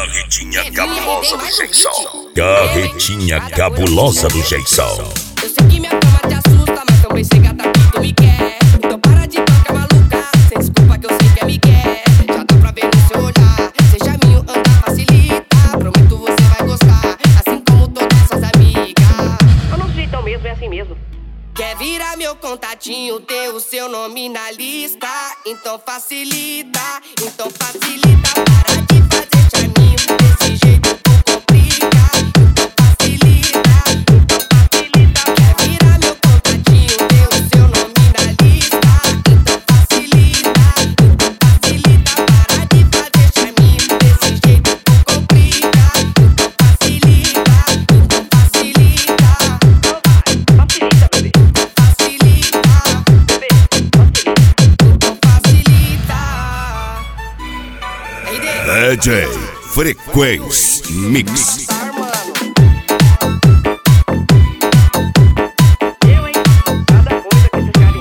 Carretinha cabulosa do Jason. Carretinha cabulosa do Jason. Eu sei que minha fama te assusta, mas também sei que a que tu me quer. Então para de tocar maluca, sem desculpa que eu sei que é me quer. Já dá pra ver no seu olhar, seja minho, andar facilita. Prometo você vai gostar, assim como todas suas amigas. Eu não sou então mesmo, é assim mesmo. Quer virar meu contatinho, ter o seu nome na lista? Então facilita, então facilita. Para de fazer charminho, desse jeito tu complica. Então facilita, então facilita. Quer virar meu contatinho, ter o seu nome na lista? Então facilita, então facilita. Para de fazer charminho, desse jeito tu complica. Então facilita, então facilita. Facilita, bebê. DJ Frequência Mix. Eu, hein? Cada coisa que esses caras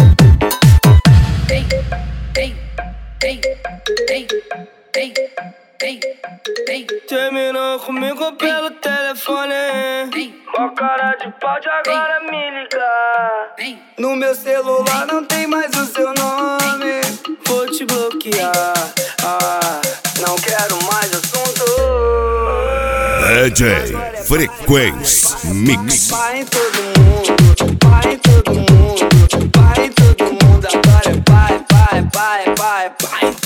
inventam. Terminou comigo pelo telefone. Mó cara de pau de agora me ligar. No meu celular não tem mais o seu nome. Vou te bloquear. Não quero mais assunto. DJ Frequência Mix. Vai em todo mundo, vai em todo mundo, vai em todo mundo. Agora vai em